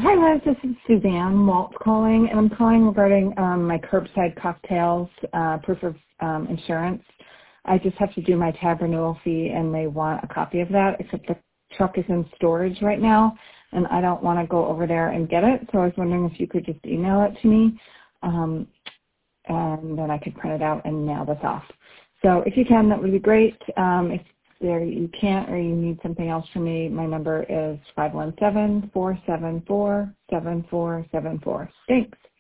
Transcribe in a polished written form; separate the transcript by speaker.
Speaker 1: Hi, Liz. This is Suzanne Walt calling, and I'm calling regarding my curbside cocktails proof of insurance. I just have to do my tab renewal fee, and they want a copy of that, except the truck is in storage right now, and I don't want to go over there and get it, so I was wondering if you could just email it to me, and then I could print it out and mail this off. So if you can, that would be great. If you can't or you need something else from me, my number is 517-474-7474. Thanks.